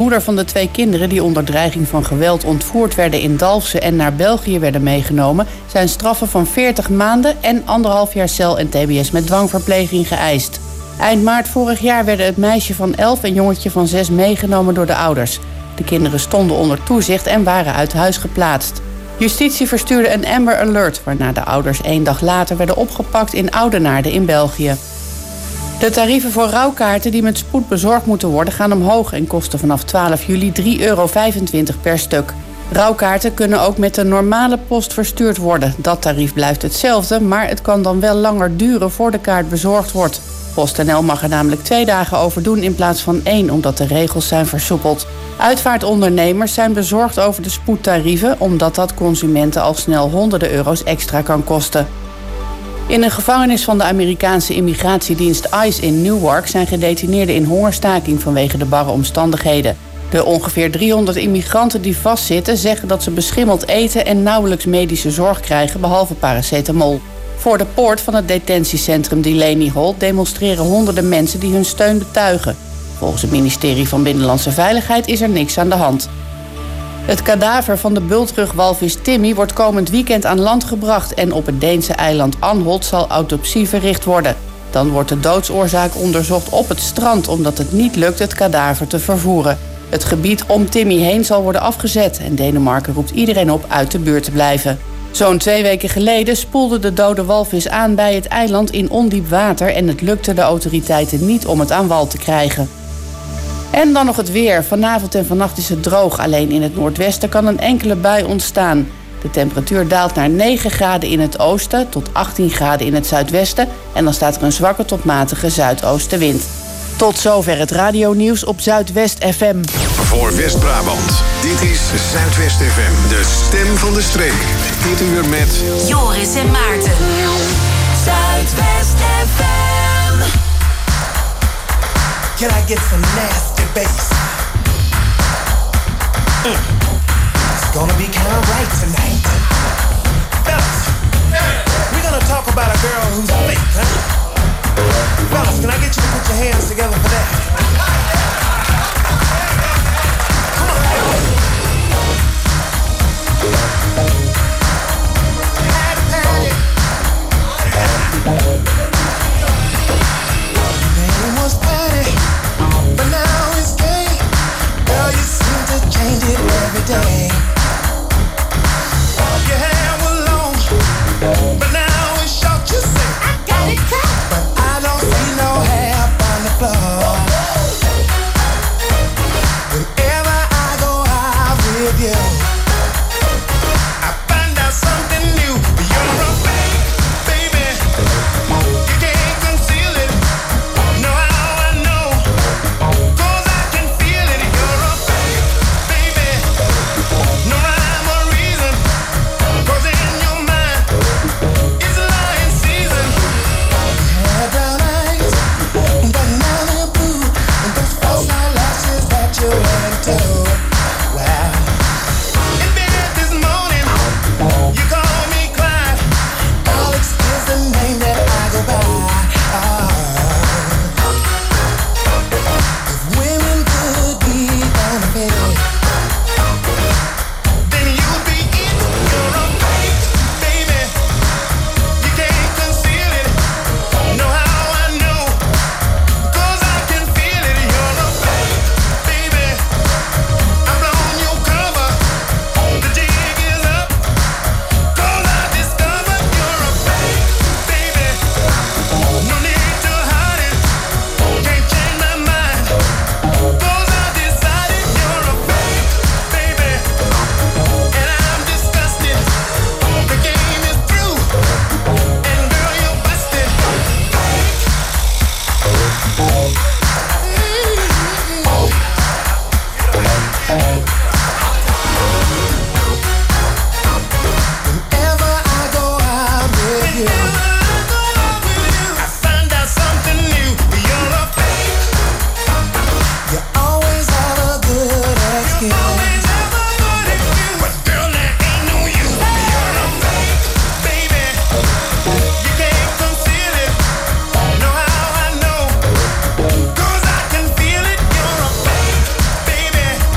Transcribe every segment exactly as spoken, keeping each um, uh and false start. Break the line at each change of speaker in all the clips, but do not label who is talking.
moeder van de twee kinderen die onder dreiging van geweld ontvoerd werden in Dalfsen en naar België werden meegenomen, zijn straffen van veertig maanden en anderhalf jaar cel en tbs met dwangverpleging geëist. Eind maart vorig jaar werden het meisje van elf en jongetje van zes meegenomen door de ouders. De kinderen stonden onder toezicht en waren uit huis geplaatst. Justitie verstuurde een Amber Alert, waarna de ouders één dag later werden opgepakt in Oudenaarde in België. De tarieven voor rouwkaarten die met spoed bezorgd moeten worden gaan omhoog en kosten vanaf twaalf juli drie euro vijfentwintig per stuk. Rouwkaarten kunnen ook met de normale post verstuurd worden. Dat tarief blijft hetzelfde, maar het kan dan wel langer duren voor de kaart bezorgd wordt. PostNL mag er namelijk twee dagen over doen in plaats van één, omdat de regels zijn versoepeld. Uitvaartondernemers zijn bezorgd over de spoedtarieven, omdat dat consumenten al snel honderden euro's extra kan kosten. In een gevangenis van de Amerikaanse immigratiedienst ICE in Newark zijn gedetineerden in hongerstaking vanwege de barre omstandigheden. De ongeveer driehonderd immigranten die vastzitten zeggen dat ze beschimmeld eten en nauwelijks medische zorg krijgen, behalve paracetamol. Voor de poort van het detentiecentrum Delaney Hall demonstreren honderden mensen die hun steun betuigen. Volgens het ministerie van Binnenlandse Veiligheid is er niks aan de hand. Het kadaver van de bultrugwalvis Timmy wordt komend weekend aan land gebracht en op het Deense eiland Anholt zal autopsie verricht worden. Dan wordt de doodsoorzaak onderzocht op het strand, omdat het niet lukt het kadaver te vervoeren. Het gebied om Timmy heen zal worden afgezet en Denemarken roept iedereen op uit de buurt te blijven. Zo'n twee weken geleden spoelde de dode walvis aan bij het eiland in ondiep water en het lukte de autoriteiten niet om het aan wal te krijgen. En dan nog het weer. Vanavond en vannacht is het droog. Alleen in het noordwesten kan een enkele bui ontstaan. De temperatuur daalt naar negen graden in het oosten tot achttien graden in het zuidwesten. En dan staat er een zwakke tot matige zuidoostenwind. Tot zover het radionieuws op Zuidwest F M.
Voor West-Brabant, dit is Zuidwest F M, de stem van de streek. Dit uur met
Joris en Maarten. Zuidwest F M.
Can I get some nasty bass? Mm. It's gonna be kind of right tonight. Fellas, we're gonna talk about a girl who's fake, huh? Fellas, can I get you to put your hands together for that? Come on. Patty, Patty. Name was Patty, but now it's gay. Girl, you seem to change it every day. Your hair was long, but now it's short. You say I got it cut, but I don't see no hair up on the floor. Whenever I go out with you, I find out something new. You're a fake, baby. You can't conceal it. Know how I know, 'cause I can feel it. You're a fake, baby. No rhyme or reason, 'cause in your mind it's lying season. Hair brown eyes, but now they're blue, and those false eyelashes that you went to. Wow. In bed this morning, you call me Clyde. Alex is the name that I go by. Oh. If women could be unfair, then you'd be it. You're a fake, baby. You can't conceal it. Know how I know, 'cause I can feel it. You're a fake, baby. I'm blowing your cover. The jig is up, 'cause I discovered you're a fake, baby. No need to hide it. Can't change my mind, 'cause I decided you're a fake, baby. And I'm disgusted. The game is through, and girl, you're busted. Whenever I go out with you, I find out something new. You're a fake. You always have a good excuse. But girl, there ain't no you. You're a fake, baby. You can't conceal it. Know how I know, 'cause I can feel it. You're a fake, baby.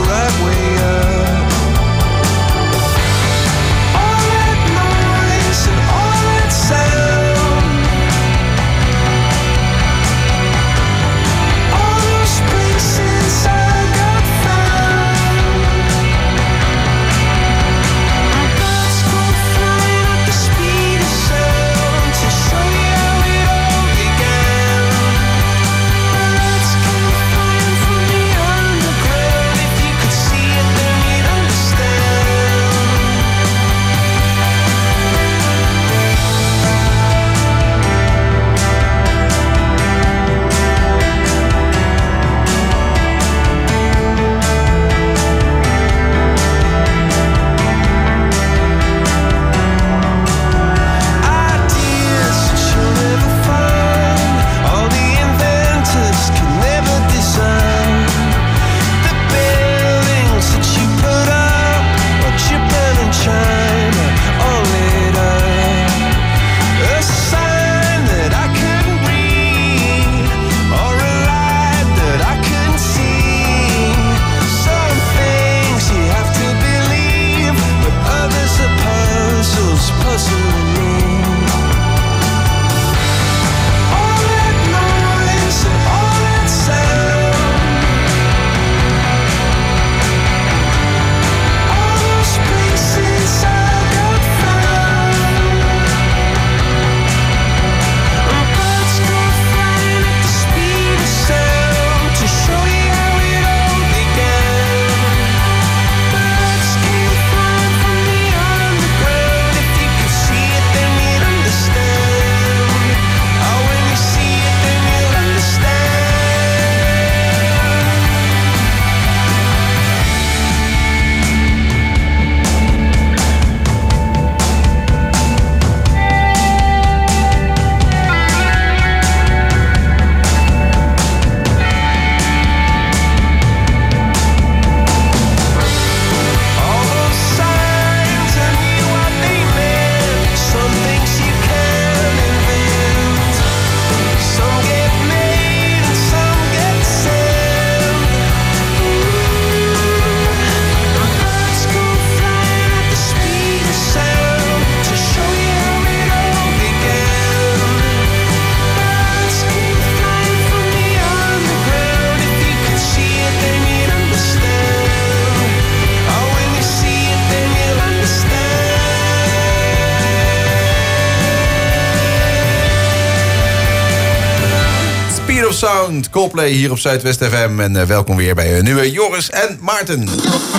right way up. All that noise and all that sound, all those places I got found. And birds go flying at the speed of sound to show you how it all began. Birds came flying from the underground. If you could see it, then you'd understand. Ideas that you'll never find, all the inventors can never design. The buildings that you put up, or Japan and China, all lit up. A sign that I couldn't read, or a light that I couldn't see. Some things you have to believe, but others are puzzles puzzling me. All that noise and all that sound, all those places I got found. And birds go flying at the speed of sound to show you how it all began. Birds came flying from the underground. If you could see it, then you'd understand. Oh, when you see it, then you'll understand. All those signs, I knew what they meant. Some things you can invent. Some get made and some get sent. And birds go flying at the speed of sound to show you how it all began. Birds came flying from the underground. If you could see it, then you'd understand. Oh, when you see it, then you'll understand.
Speed of Sound, Coldplay hier op Zuidwest F M. En uh, welkom weer bij een nieuwe Joris en Maarten.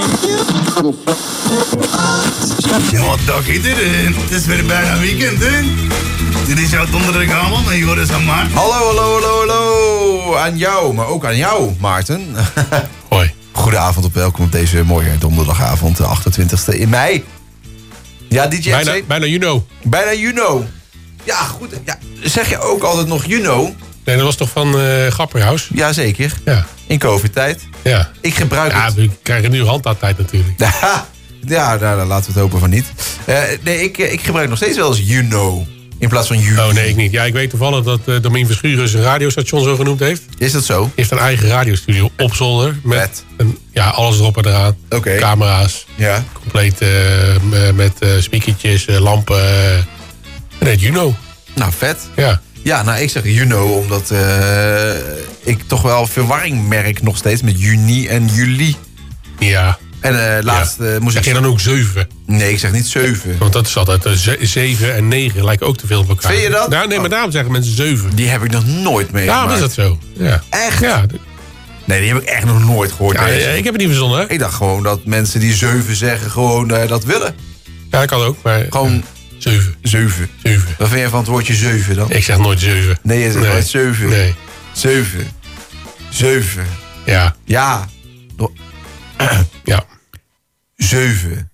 Wat dag iedereen. Het is weer bijna weekend, hè? Dit is jouw donderdagavond met Joris en Maarten.
Hallo, hallo, hallo, hallo. Aan jou, maar ook aan jou, Maarten.
Hoi.
Goedenavond op welkom op deze mooie donderdagavond, de achtentwintigste in mei. Ja, D J
Bijna,
X C?
bijna you know.
Bijna you know. Ja, goed. Ja, zeg je ook altijd nog you know?
Nee, dat was toch van uh, Grapperhaus?
Jazeker.
Ja.
In COVID-tijd.
Ja.
Ik gebruik
Ja,
het.
we krijgen nu handhaadtijd natuurlijk.
Ja, nou, dan laten we het hopen van niet. Uh, nee, ik, ik gebruik nog steeds wel eens you know. In plaats van you.
Oh nee, ik niet. Ja, ik weet toevallig dat uh, Domien Verschuren zijn radiostation zo genoemd heeft.
Is dat zo?
Hij heeft een eigen radiostudio op zolder. Met
Vet.
een, ja, alles erop en eraan.
Oké.
Camera's.
Ja.
Compleet uh, m- met uh, speakertjes, uh, lampen. Uh, en het you know.
Nou, vet.
Ja.
Ja, nou, ik zeg you know, omdat uh, ik toch wel verwarring merk nog steeds met juni en juli.
Ja.
En uh, laatst
ja.
uh, moest
Zeg
ik...
je dan ook zeven?
Nee, ik zeg niet zeven.
Want dat is altijd uh, ze- zeven en negen lijken ook te veel op elkaar.
Vind je dat?
Nou, nee, maar daarom zeggen mensen zeven.
Die heb ik nog nooit meegemaakt.
Daarom is dat zo. Ja.
Echt?
Ja.
Nee, die heb ik echt nog nooit gehoord.
Ja,
deze.
ik heb het niet verzonnen, hè?
Ik dacht gewoon dat mensen die zeven zeggen gewoon uh, dat willen.
Ja, dat kan ook, maar...
Gewoon
uh, zeven.
zeven.
Zeven.
Wat vind je van het woordje zeven dan?
Ik zeg nooit zeven.
Nee, je zegt
Nee.
nooit zeven.
Nee.
Zeven. Zeven.
Ja.
Ja. No-
Ja.
Zeven.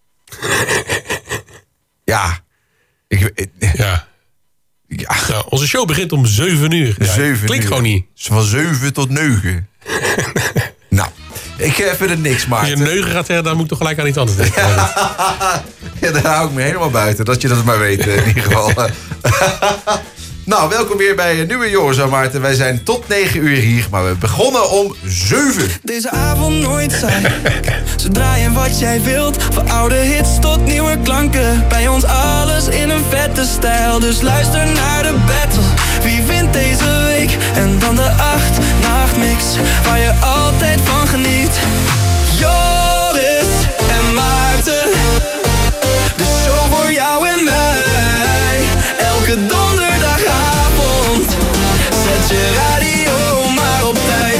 Ja. Ik, ik,
Ja.
ja.
Nou, onze show begint om zeven uur. Ja,
Zeven
klinkt
uur.
gewoon niet.
Van zeven tot negen. Nou, ik uh, vind het niks,
Als je
Maarten.
neugen gaat zeggen, dan moet ik toch gelijk aan iets anders denken.
Ja, daar hou ik me helemaal buiten. Dat je dat maar weet, in ieder geval. Nou, welkom weer bij een nieuwe Joris en Maarten. Wij zijn tot negen uur hier, maar we begonnen om zeven.
Deze avond nooit saai. Ze draaien wat jij wilt, van oude hits tot nieuwe klanken. Bij ons alles in een vette stijl, dus luister naar de battle. Wie wint deze week? En dan de acht nachtmix, waar je altijd van geniet. Joris en Maarten, de show voor jou en mij. Elke donderdagavond, zet je radio maar op tijd.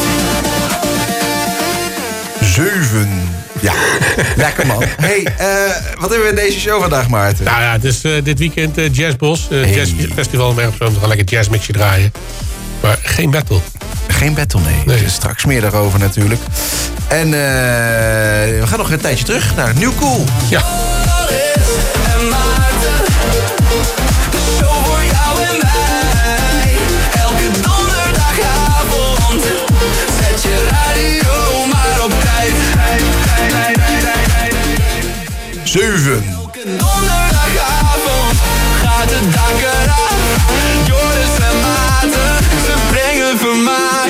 Zeven. Ja, lekker man. Hey, uh, wat hebben we in deze show vandaag, Maarten?
Nou ja, het is uh, dit weekend uh, Jazzbos. Uh,
Hey.
Jazzfestival in Amsterdam. We gaan lekker jazzmixje draaien. Maar geen battle.
Geen battle, nee.
Nee.
Dus straks meer daarover natuurlijk. En uh, we gaan nog een tijdje terug naar New Cool.
Ja.
En Maarten, de show voor jou en mij. Elke donderdagavond, zet je radio maar op tijd.
Zeven.
Elke donderdagavond gaat het dak eraf. Joris en Maarten, ze brengen vermaak.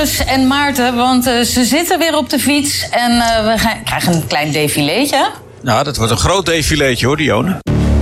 Boris en Maarten, want uh, ze zitten weer op de fiets en uh, we gaan, krijgen een klein défileetje.
Nou, dat wordt een groot défileetje hoor, Dionne.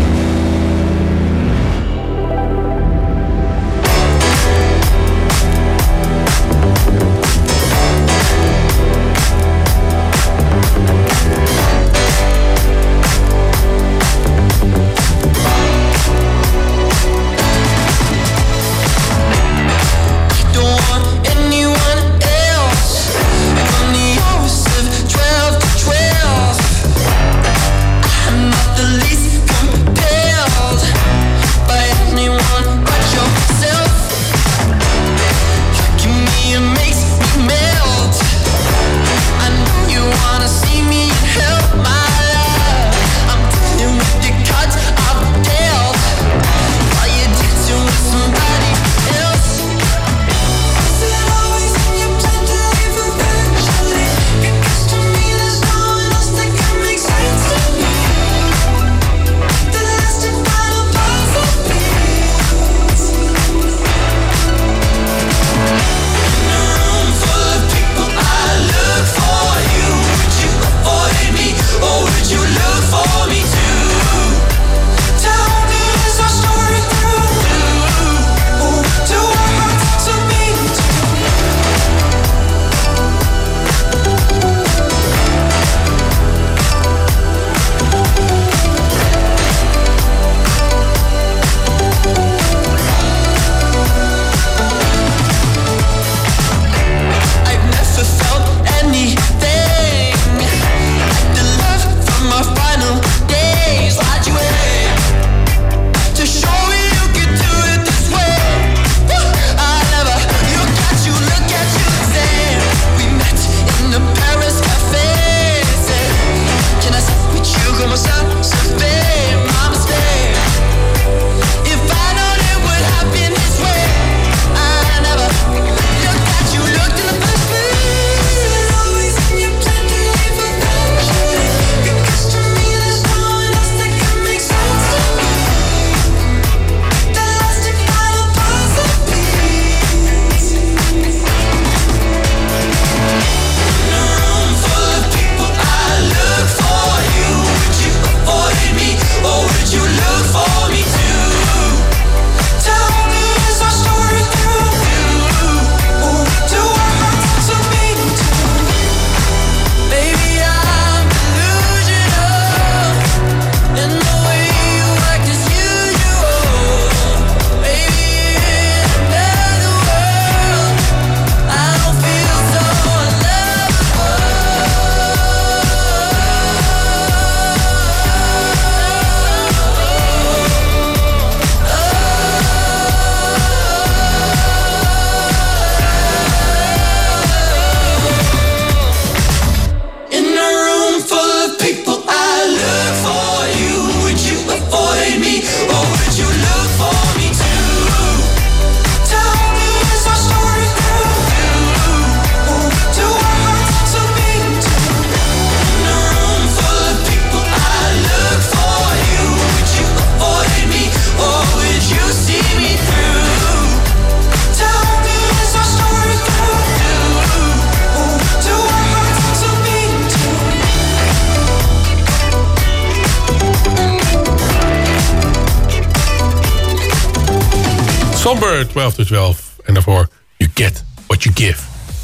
Somber, twaalf to twaalf. En daarvoor You Get What You Give.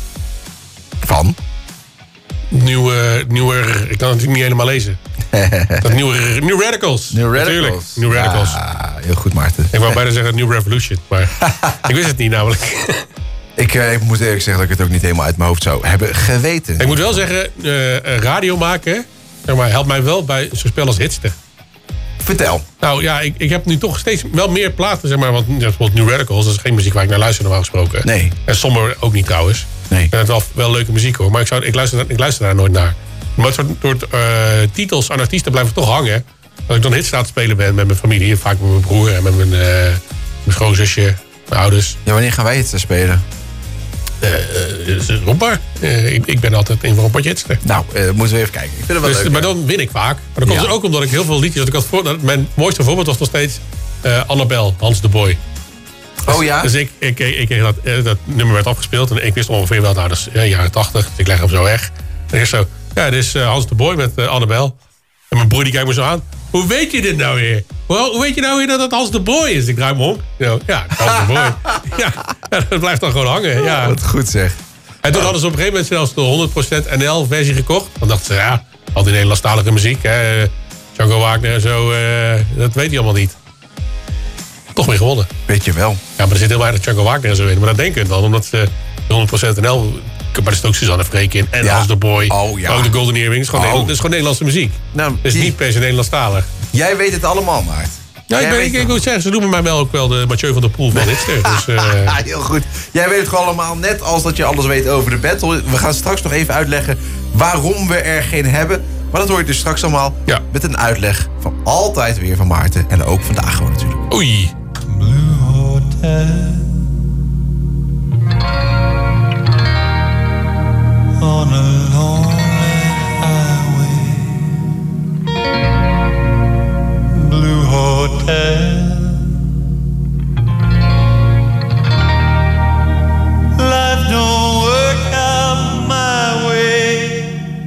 Van?
Nieuwe, nieuwe, ik kan het natuurlijk niet helemaal lezen. Dat nieuwe, New Radicals.
New Radicals.
Natuurlijk, New Radicals.
Ah, heel goed, Maarten.
Ik wou bijna zeggen New Revolution, maar ik wist het niet namelijk.
Ik, uh, ik moet eerlijk zeggen dat ik het ook niet helemaal uit mijn hoofd zou hebben geweten.
Ik moet wel zeggen, uh, radio maken, zeg maar, helpt mij wel bij zo'n spel als Hitster.
Vertel.
Nou ja, ik, ik heb nu toch steeds wel meer platen, zeg maar. Want ja, bijvoorbeeld New Radicals, dat is geen muziek waar ik naar luister normaal gesproken.
Nee.
En Somber ook niet trouwens.
Nee.
En het wel, wel leuke muziek hoor, maar ik, zou, ik, luister, ik luister daar nooit naar. Maar het soort, soort uh, titels aan artiesten blijven toch hangen. Als ik dan Hitster aan het spelen ben met mijn familie, vaak met mijn broer en met mijn, uh, mijn schoonzusje, mijn ouders.
Ja, wanneer gaan wij Hitster spelen?
Uh, uh, rompbaar. Uh, ik, ik ben altijd in voor een potje Hitster.
Nou, uh, moeten we even kijken. Ik vind het wel
dus,
leuk.
Maar dan win ik vaak. Maar dan komt
Ja.
het ook omdat ik heel veel liedjes... Dat ik had voor, mijn mooiste voorbeeld was nog steeds uh, Annabel, Hans de Boy.
Oh ja?
Dus ik, ik, ik, ik dat, eh, dat nummer werd afgespeeld en ik wist ongeveer wel, nou, dat is eh, jaren tachtig. Dus ik leg hem zo weg. En ik zo, ja, dit is uh, Hans de Boy met uh, Annabel. En mijn broer die kijkt me zo aan. Hoe weet je dit nou weer? Hoe, hoe weet je nou weer dat het Hans de Boy is? Ik draai me om. Ja, ja, Hans de Boy. Ja, dat blijft dan gewoon hangen. Ja.
Wat goed zeg.
En toen hadden ze op een gegeven moment zelfs de honderd procent N L versie gekocht. Dan dachten ze, ja, al die Nederlandstalige muziek. Hè, Django Wagner en zo, uh, dat weet hij allemaal niet. Toch weer gewonnen.
Weet je wel.
Ja, maar er zit heel weinig Django Wagner en zo in. Maar dat denken we dan, omdat ze de honderd procent N L... Maar er zit ook Suzanne Freek in. En
ja.
Hans de Boy.
Oh, ja.
Ook de Golden Earrings. Gewoon
oh.
Het is gewoon Nederlandse muziek.
Nou,
het is
die...
niet per se Nederlandstalig.
Jij weet het allemaal, Maart.
Ja, ik, ben, ik, ik moet zeggen, ze noemen mij wel ook wel de Mathieu van der Poel van dit stuk. Dus, uh...
Heel goed. Jij weet het gewoon allemaal, net als dat je alles weet over de battle. We gaan straks nog even uitleggen waarom we er geen hebben. Maar dat hoor je dus straks allemaal
ja.
met een uitleg van altijd weer van Maarten. En ook vandaag gewoon natuurlijk.
Oei.
Blue Hotel on a lonely highway. Blue Hotel. Life don't work out my way.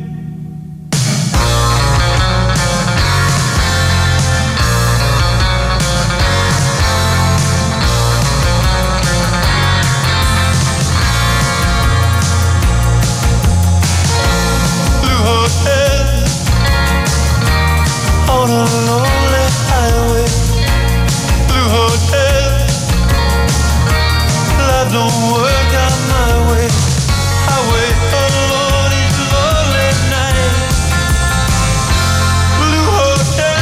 On a lonely highway, blue hotel. Life don't work out my way. I wait alone each lonely night. Blue hotel,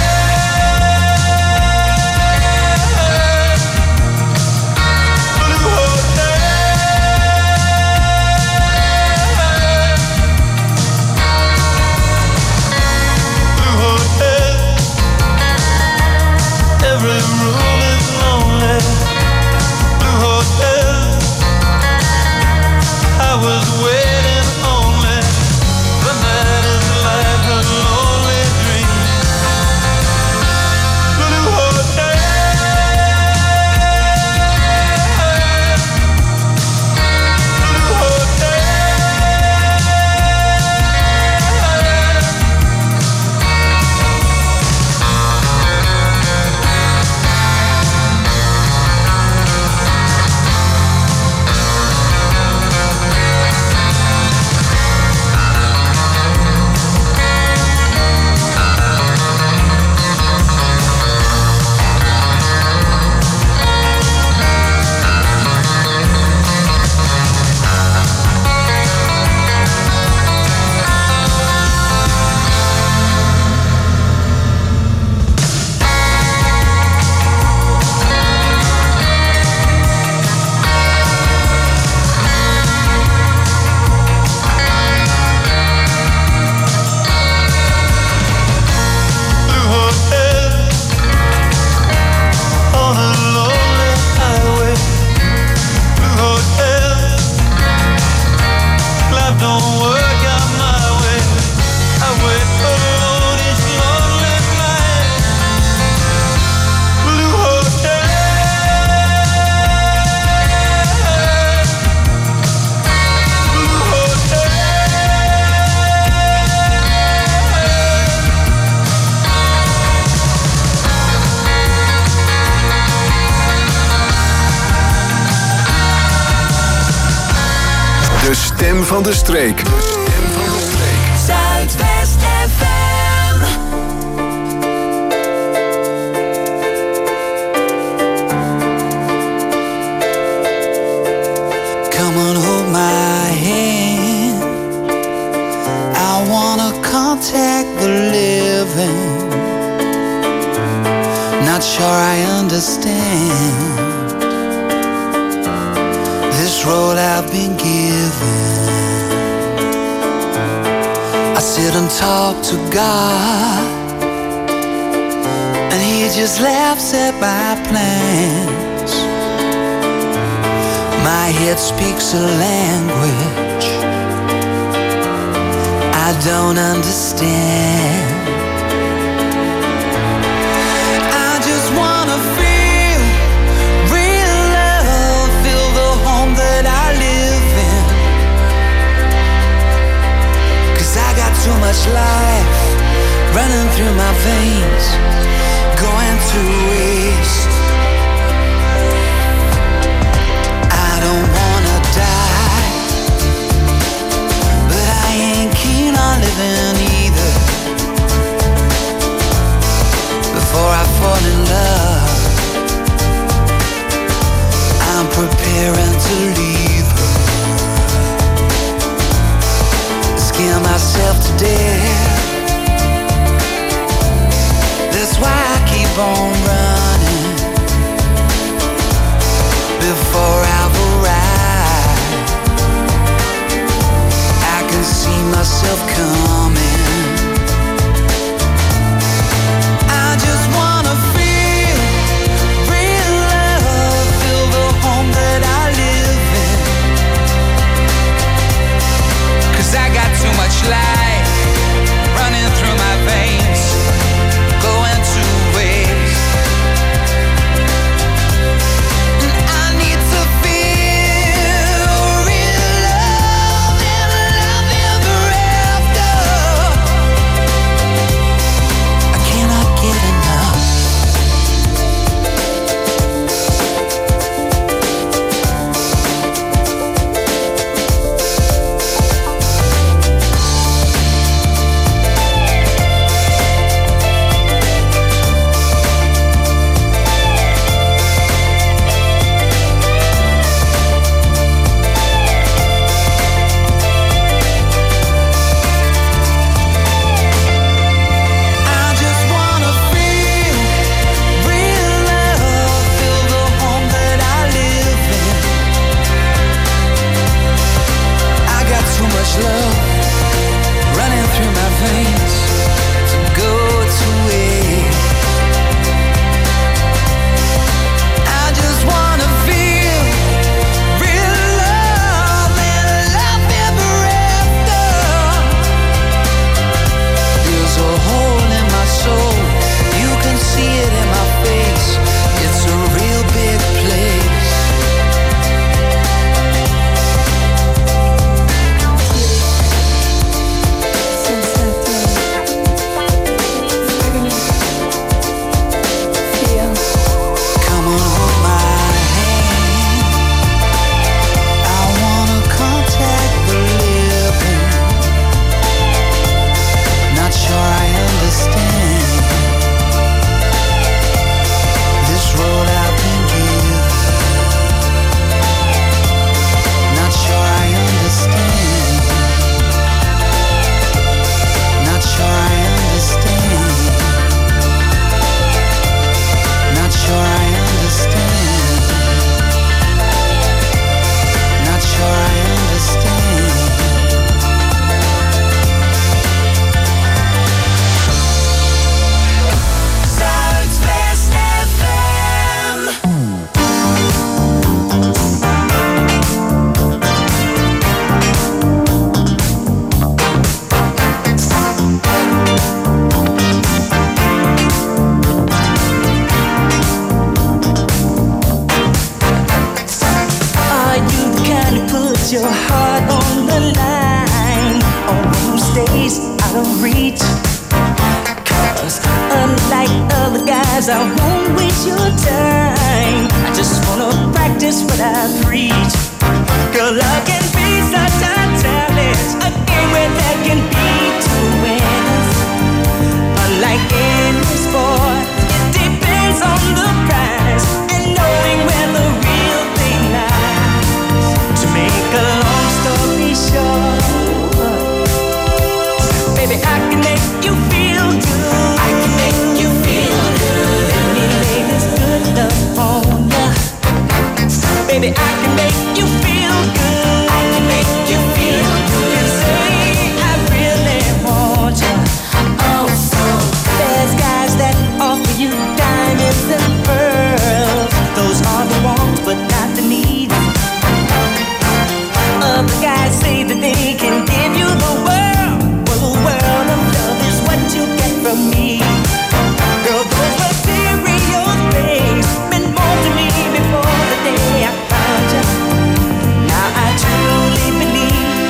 blue hotel. Blue hotel. Every room is lonely. Blue hotel. I was waiting only. The night is like a lonely dream. Blue hotel. Blue hotel.
De stem van de streek. De stem van de streek.
Zuidwest F M.
Come on, hold my hand. I wanna contact the living. Not sure I understand this road I've been given. I sit and talk to God, and He just laughs at my plans. My head speaks a language I don't understand. I just wanna feel real love. veins, going to waste. I don't wanna die, but I ain't keen on living either. Before I fall in love, I'm preparing to leave her. Scare myself to death. That's why I keep on running before I've arrived. I can see myself coming. I just wanna feel real love, feel the home that I live in. 'Cause I got too much life running through my veins, going to waste. And I need to feel real love and love ever after. I cannot get enough. I just wanna feel real love, feel the home that I live in. I got too much love running through my veins to go to waste. I just wanna feel real love and love ever after. There's a hole in my soul, you can see it in my face. It's a real big place. Come on, hold my hand. I wanna contact the living. Not sure I understand this road I've been given. Not sure I understand. Not sure I understand. Not sure I understand. Not sure I understand.
Zuidwest F M.
Are you the kind to put your heart on the line, or who stays out of reach? 'Cause unlike other guys, I won't waste your time. I just wanna practice what I preach. Girl, love can be such a challenge, a game where there can be two winners. Unlike any sport, it depends on the prize and knowing where the real thing lies. To make a long story short, baby, I can make you feel good. I can make you feel good. Let me lay this good love on ya. Baby, I can make you feel good. I can make you feel good. You say I really want ya. Oh, so there's guys that offer you diamonds and pearls. Those are the wants, but not the needs. Other guys say that they can give you the world. Well, the world of love is what you get from me. Girl, those material things meant more to me before the day I found you. Now I truly believe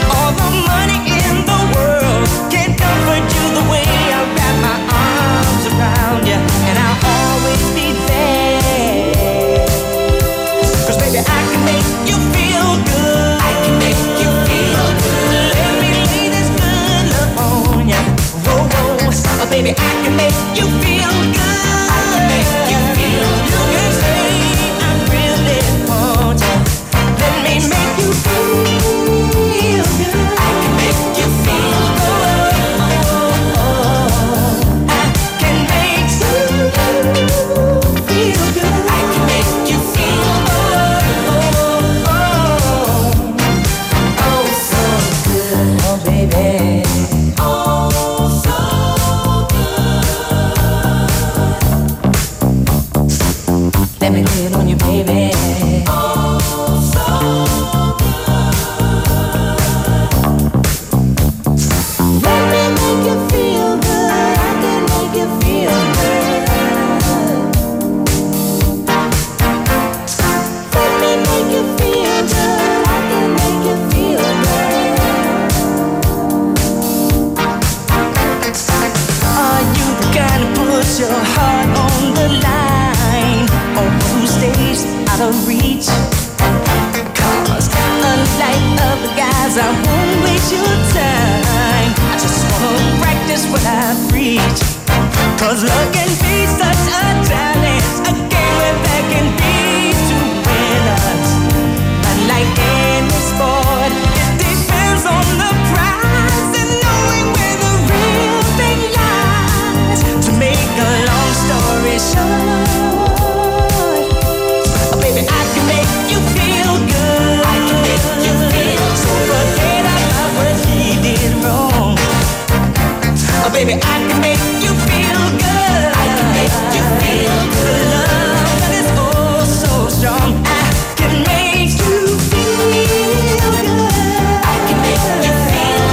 reach. Cause love can be such a challenge, a game where there can be two winners. But like any sport, it depends on the prize and knowing where the real thing lies. To make a long story short, oh baby, I can make you feel good. I can make you feel so forget about what he did wrong. Oh baby, I can make you feel good. I can make you feel good. Love that is oh so strong. I can make you feel good. I can make you feel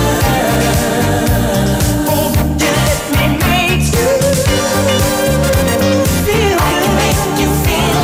good. Oh, you let me make you feel good. I can make you feel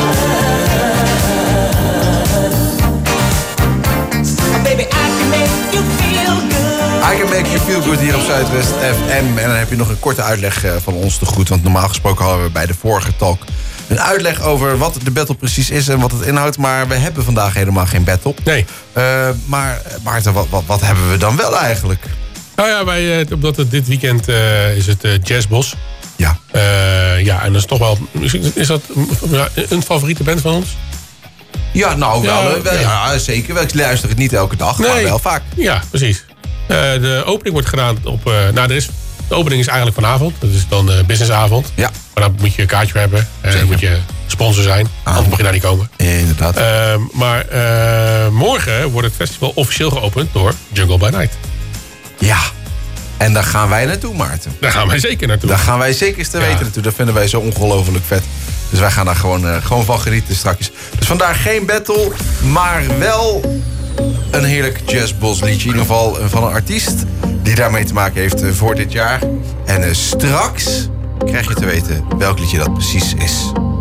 good. Oh baby, I can make you feel good.
I Can Make You Feel Good hier op Zuidwest F M. En dan heb je nog een korte uitleg eh, van ons te goed. Want normaal gesproken hadden we bij de vorige talk een uitleg over wat de battle precies is en wat het inhoudt. Maar we hebben vandaag helemaal geen battle.
Nee.
Uh, maar Maarten, wat, wat, wat hebben we dan wel eigenlijk?
Nou ja, wij, uh, omdat het dit weekend uh, is het uh, Jazzbos.
Ja.
Uh, ja, en dat is toch wel... Is dat een favoriete band van ons?
Ja, nou wel.
Ja,
Ja, wel,
ja.
ja zeker. Ik luister het niet elke dag,
Nee.
maar wel vaak.
Ja, precies. Uh, de opening wordt gedaan op... Uh, nou, er is, de opening is eigenlijk vanavond. Dat is dan uh, businessavond.
Ja.
Maar dan moet je een kaartje hebben. En dan moet je sponsor zijn. Anders mag je daar niet komen.
Ja, inderdaad.
Uh, maar uh, morgen wordt het festival officieel geopend door Jungle by Night.
Ja. En daar gaan wij naartoe, Maarten.
Daar gaan wij zeker naartoe.
Daar gaan wij zeker te
Ja.
weten naartoe. Dat vinden wij zo ongelooflijk vet. Dus wij gaan daar gewoon, uh, gewoon van genieten straks. Dus vandaar geen battle, maar wel een heerlijk jazzbos liedje. In ieder geval uh, van een artiest die daarmee te maken heeft uh, voor dit jaar. En uh, straks krijg je te weten welk liedje dat precies is.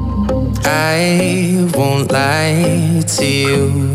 I won't lie to you.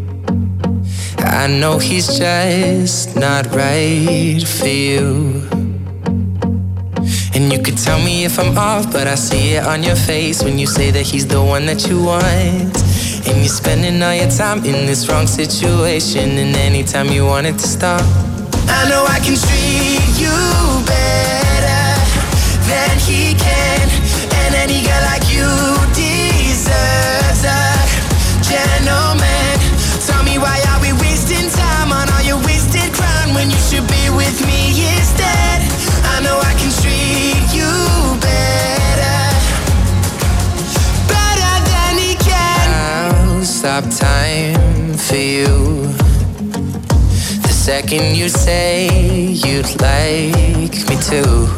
I know he's just not right for you. And you could tell me if I'm off, but I see it on your face when you say that he's the one that you want. And you're spending all your time in this wrong situation, and anytime you want it to stop,
I know I can treat you better than he can. And any girl like you deserves a gentleman. Tell me, why are we wasting time on all your wasted crown when you should be with me instead? I know I can treat you better, better than he can.
I'll stop time for you the second you say you'd like me to.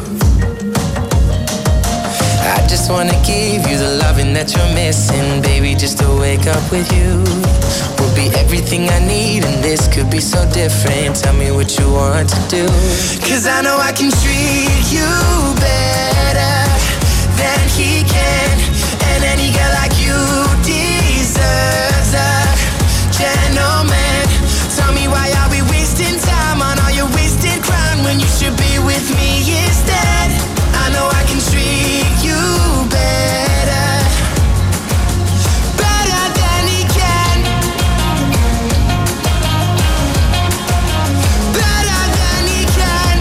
I just wanna give you the loving that you're missing, baby. Just to wake up with you will be everything I need, and this could be so different. Tell me what you want to do,
Cause I know I can treat you better than he can. And any girl like you deserves a gentleman. Tell me, why are we wasting time on all your wasted crown when you should be with me instead? I know I can treat you better, better than he can, better than he can.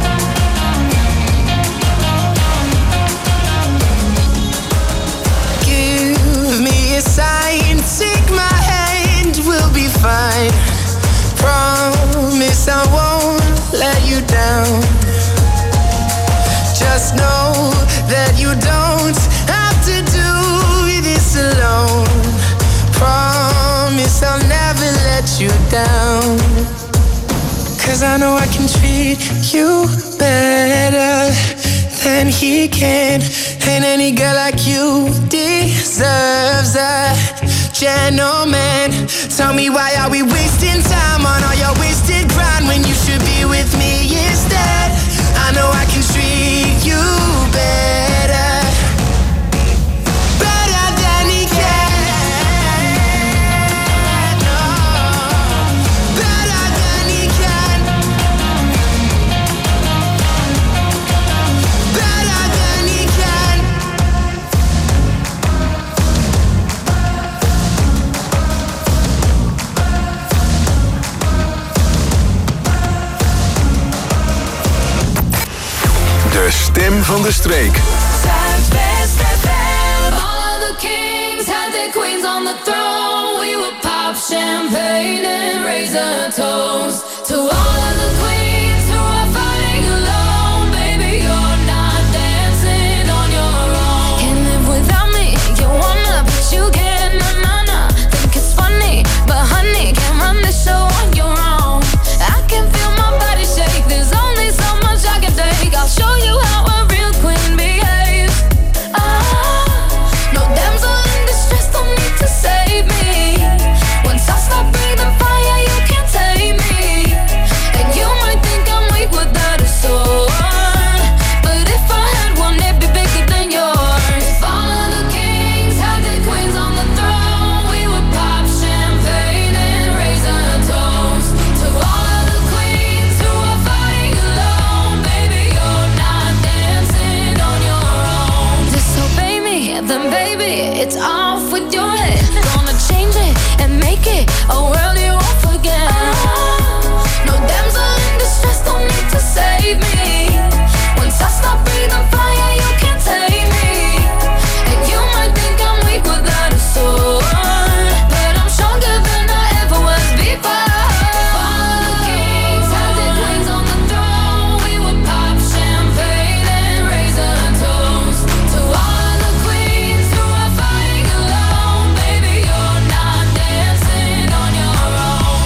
give me a sign, take my hand, we'll be fine. Promise I won't let you down. Just know that you don't have to do this alone. Promise I'll never let you down. Cause I know I can treat you better than he can. And any girl like you deserves a gentleman. Tell me, why are we wasting time on all your wasted grind when you should be with me instead? I know I can treat you better, better than he can. No, better than he can, better than he can.
van de streek.
Zuidwest F M. All of the kings had their queens on the throne. We would pop champagne and raise a toast to all of the queens who are fighting alone. Baby, you're not dancing on your own. Can't live without me. You wanna, but you can't. Na na na. Think it's funny, but honey, can't run the show on your own. I can feel my body shake. There's only so much I can take. I'll show you how a real queen behaves. Ah, no damsel in distress, don't need to save me. Once I stop breathing fire, you can't tame me. And you might think I'm weak without a sword, but if I had one, it'd be bigger than yours. If all of the kings had their queens on the throne, we would pop champagne and raise a toast to all of the queens who are fighting alone. Baby, you're not dancing on your own. Disobey me, then baby, it's off with your head. Gonna change it and make it a world you won't forget. No damsel in distress, don't need to save me. Once I stop breathing fire, you can't take me. And you might think I'm weak without a sword, but I'm stronger than I ever was before. All the kings had their queens on the throne. We would pop champagne and raise a toast to all the queens who are fighting alone. Baby, you're not dancing on your own.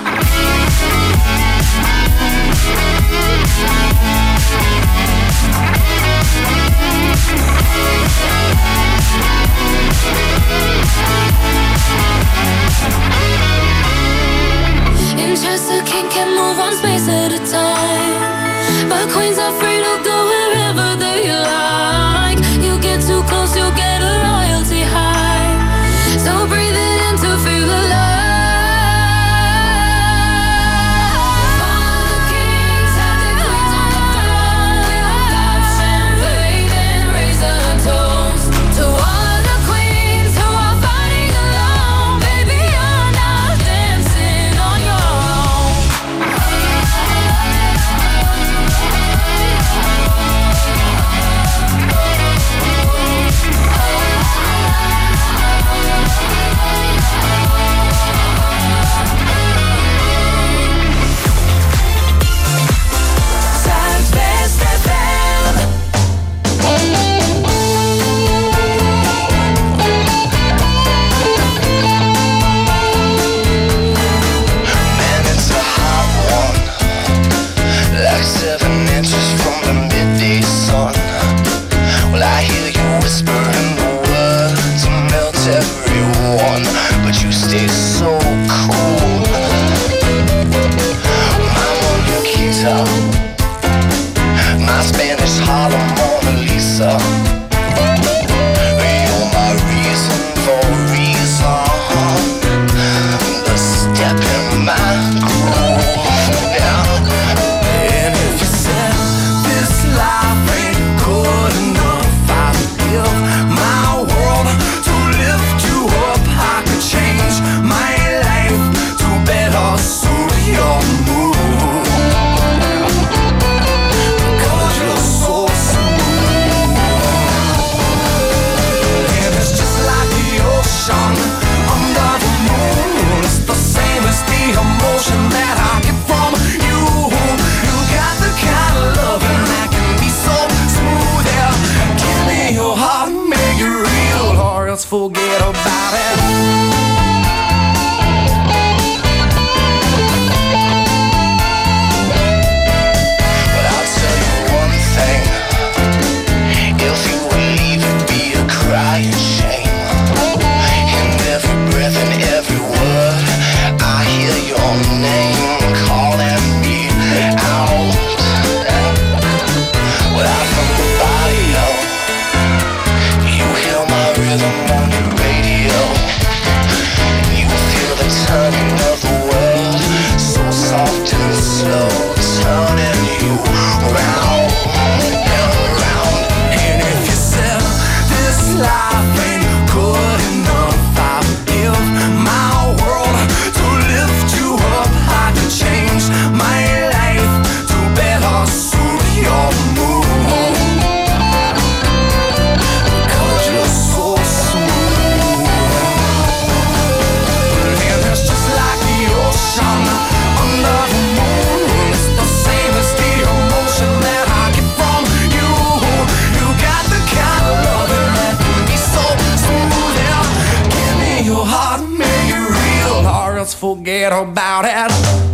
Interest the king can move one space at a time, but queens are free to go wherever they like. You get too close, you'll get a royalty high. So breathe it in to feel alive. All the kings had their queens on the throne. We would pop champagne and raise a toast to all of the queens who are fighting alone. Baby, you're not dancing on your own. Zuidwest F M.
Man, it's a hot one, like seven inches from the midday sun. Well, I hear you whispering the words to melt everyone, but you stay so cool. My Monica, my Spanish Harlem Mona Lisa. You're my reason for reason, the step in my groove. Yeah.
And if you said this life ain't good enough, I would give my world to lift you up. I could change my life to better suit your mood. Cause you're so smooth. And it's just like the ocean under the moon. It's the same as the emotion
let's forget about it.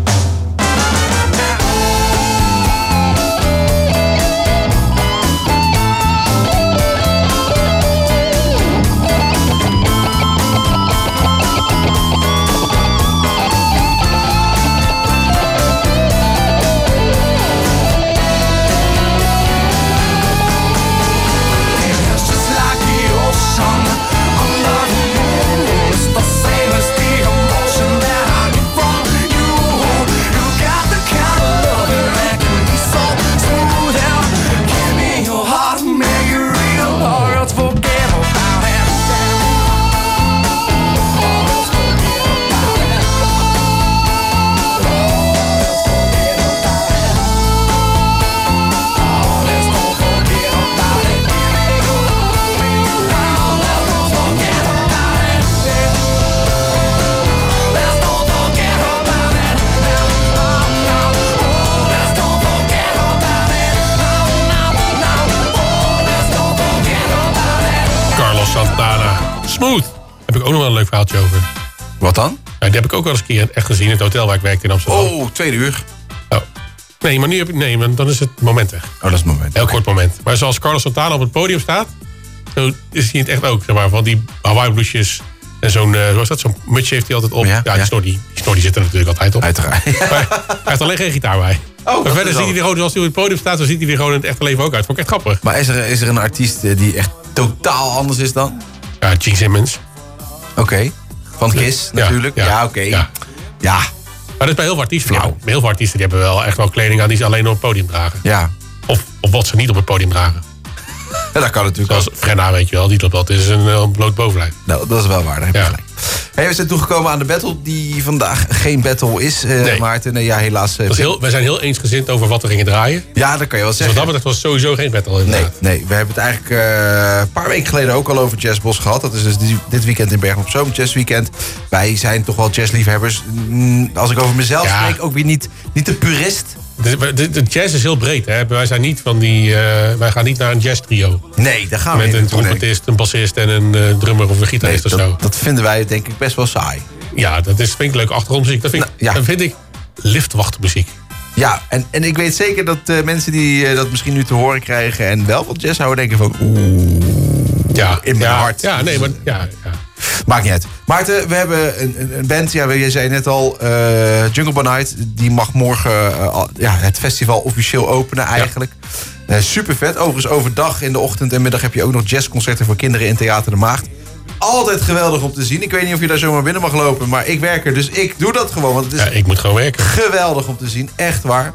Smooth. Daar heb ik ook nog wel een leuk verhaaltje over.
Wat dan?
Ja, die heb ik ook wel eens een keer echt gezien in het hotel waar ik werkte in Amsterdam.
Oh, tweede uur.
Oh. Nee, maar nu heb ik... Nee, maar dan is het moment weg.
Oh, dat is het moment.
Heel kort moment. Maar zoals Carlos Santana op het podium staat, zo is hij het echt ook. Zeg maar, van die Hawaii blouses en zo'n... Uh, hoe is dat? Zo'n mutsje heeft hij altijd op. Ja, ja, die, ja. Snor, die, die snor die zit er natuurlijk altijd op.
Uiteraard.
Maar hij heeft alleen geen gitaar bij.
Oh,
maar verder ziet hij er gewoon, als hij op het podium staat, dan ziet hij er gewoon in het echte leven ook uit. Vond ik echt grappig.
Maar is er, is er een artiest die echt totaal anders is dan?
Ja, Gene Simmons.
Oké. Okay. Van Kiss ja, natuurlijk. Ja, ja oké. Okay. Ja. ja.
Maar dat is bij heel veel artiesten. Ja. Heel veel artiesten die hebben wel echt wel kleding aan die ze alleen op het podium dragen.
Ja.
Of, of wat ze niet op het podium dragen.
Ja, dat kan natuurlijk
Zoals ook. Frenna, weet je wel, die dat is een, een bloot bovenlijf.
Nou, dat is wel waar, daar heb je ja. gelijk. Hey, we zijn toegekomen aan de battle die vandaag geen battle is, uh, nee. Maarten. Nee, ja, helaas. Uh,
heel, wij zijn heel eensgezind over wat we gingen draaien.
Ja, dat kan je wel zeggen.
Dus wat dat betreft was het sowieso geen battle. Inderdaad.
Nee, nee, we hebben het eigenlijk uh, een paar weken geleden ook al over Jazz Boss gehad. Dat is dus die, dit weekend in Bergen op Zoom, Jazz Weekend. Wij zijn toch wel jazzliefhebbers. Als ik over mezelf ja. spreek, ook weer niet, niet de purist.
De, de, de jazz is heel breed, hè. Wij zijn niet van die. Uh, wij gaan niet naar een jazz trio.
Nee, daar gaan we
met
niet.
Met een trompetist, een bassist en een uh, drummer of een gitarist
nee,
of
dat,
zo.
Dat vinden wij denk ik best wel saai.
Ja, dat is, vind ik leuk achtergrondmuziek. Dat vind ik, nou, ja. dat vind ik liftwachtmuziek.
Ja, en, en ik weet zeker dat uh, mensen die uh, dat misschien nu te horen krijgen en wel wat jazz houden, denken van oeh,
ja,
in mijn
ja,
hart.
Ja, nee, maar ja, ja.
Maakt niet uit. Maarten, we hebben een, een band, ja, je zei net al, uh, Jungle by Night, die mag morgen uh, ja, het festival officieel openen eigenlijk. Ja. Uh, super vet. Overigens overdag in de ochtend en middag heb je ook nog jazzconcerten voor kinderen in Theater de Maagd. Altijd geweldig om te zien. Ik weet niet of je daar zomaar binnen mag lopen, maar ik werk er, dus ik doe dat gewoon. Want het is
ja, ik moet gewoon werken.
Geweldig om te zien, echt waar.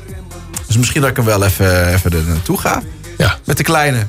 Dus misschien dat ik hem wel even, even er naartoe ga.
Ja.
Met de kleine.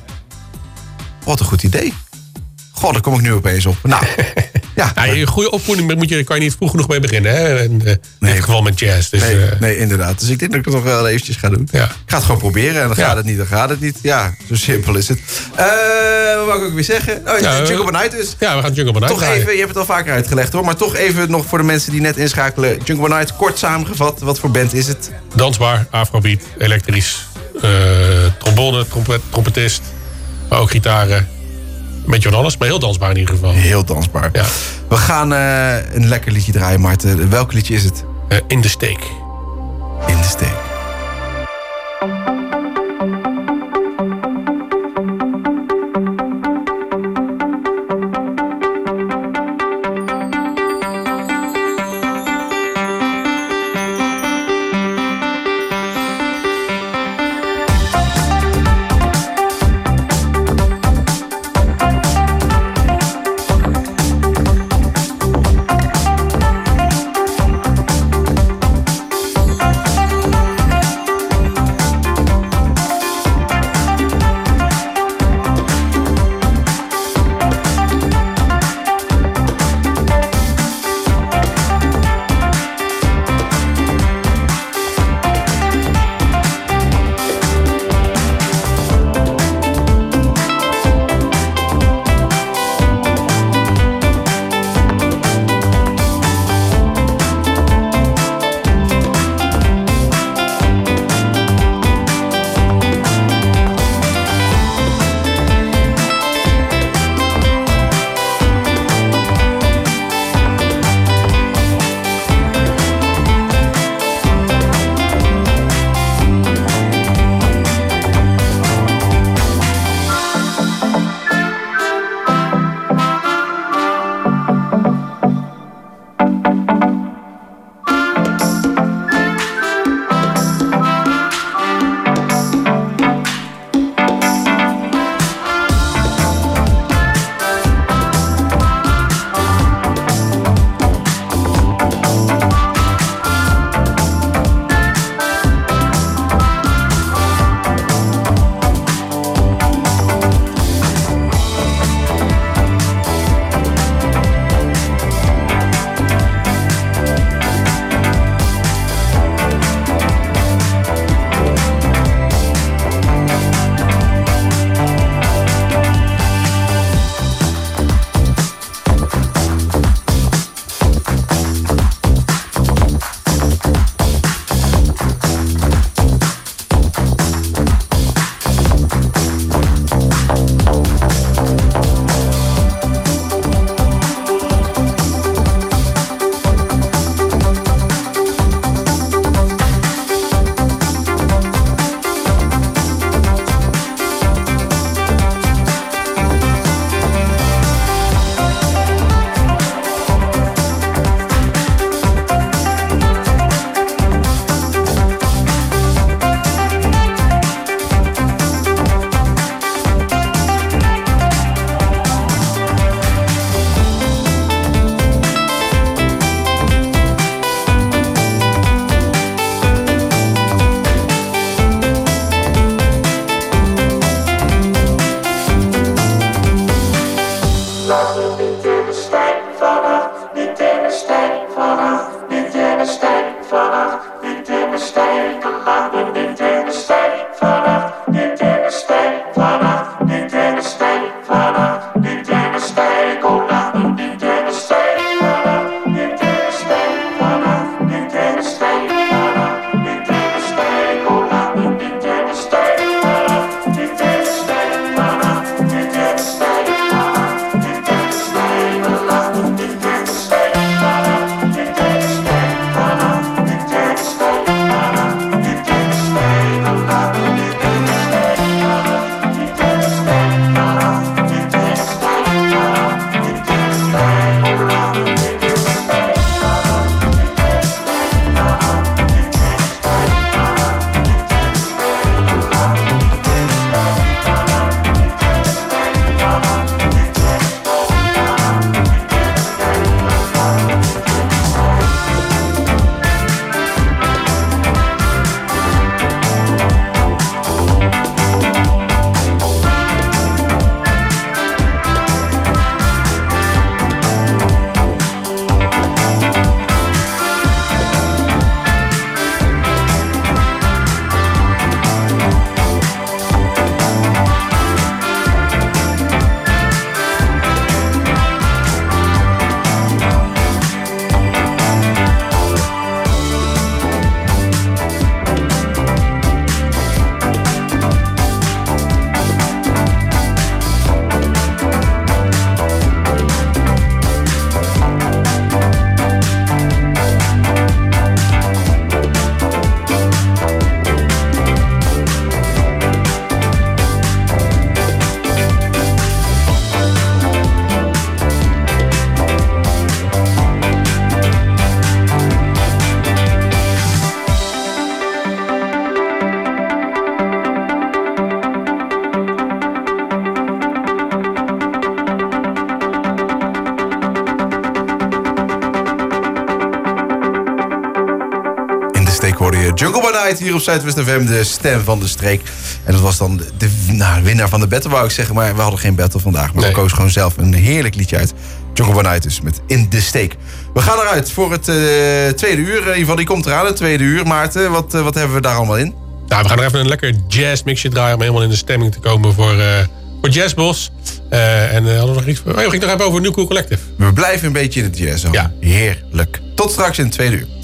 Wat een goed idee. Goh, daar kom ik nu opeens op. Nou, ja.
ja je goede opvoeding moet je, kan je niet vroeg genoeg mee beginnen. Hè? En, uh, in
nee,
dit geval met jazz. Dus,
nee,
uh,
nee, inderdaad. Dus ik denk dat ik het nog wel eventjes ga doen.
Ja.
Ik ga het gewoon proberen. En dan ja. gaat het niet, dan gaat het niet. Ja, zo simpel is het. Uh, wat wou ik ook weer zeggen? Oh, ja, Jungle by Night dus.
Ja, we gaan Jungle by Night
Toch draaien. Even, je hebt het al vaker uitgelegd hoor. Maar toch even nog voor de mensen die net inschakelen. Jungle by Night, kort samengevat. Wat voor band is het?
Dansbaar, afrobeat, elektrisch. Uh, trombone, trompet, trompetist. Maar ook gitaren. Een beetje van alles, maar heel dansbaar in ieder geval.
Heel dansbaar.
Ja.
We gaan uh, een lekker liedje draaien, Maarten. Welk liedje is het?
Uh, in the Steek.
In the Steek. Steek hoorde je Jungle by Night hier op Zuidwest F M, de stem van de streek. En dat was dan de, de nou, winnaar van de battle, wou ik zeggen. Maar we hadden geen battle vandaag. Maar nee. we kozen gewoon zelf een heerlijk liedje uit. Jungle by Night dus, met In de Steek. We gaan eruit voor het uh, tweede uur. In ieder geval, die komt eraan, het tweede uur. Maarten, wat, uh, wat hebben we daar allemaal in?
Nou, we gaan er even een lekker jazzmixje draaien om helemaal in de stemming te komen voor, uh, voor Jazzbos. Uh, en uh, hadden we nog iets voor... Oh, we gingen nog hebben over New Cool Collective.
We blijven een beetje in het jazz.
Ja.
Heerlijk. Tot straks in het tweede uur.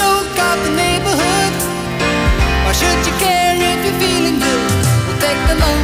Should you care if you're feeling good? We'll take the long